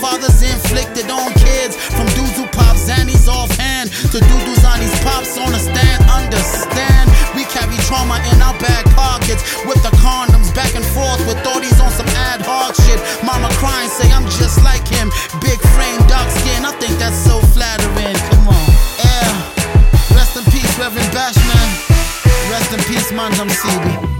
fathers inflicted on kids, from dudes who pop Xannies offhand to dudes on these pops on a stand. Understand, we carry trauma in our back pockets with the condoms back and forth with thoughties on some ad hoc shit. Mama crying, say I'm just like him. Big frame, dark skin, I think that's so flattering. Come on, yeah. Rest in peace, Reverend Bashman. Rest in peace, Manjam CB.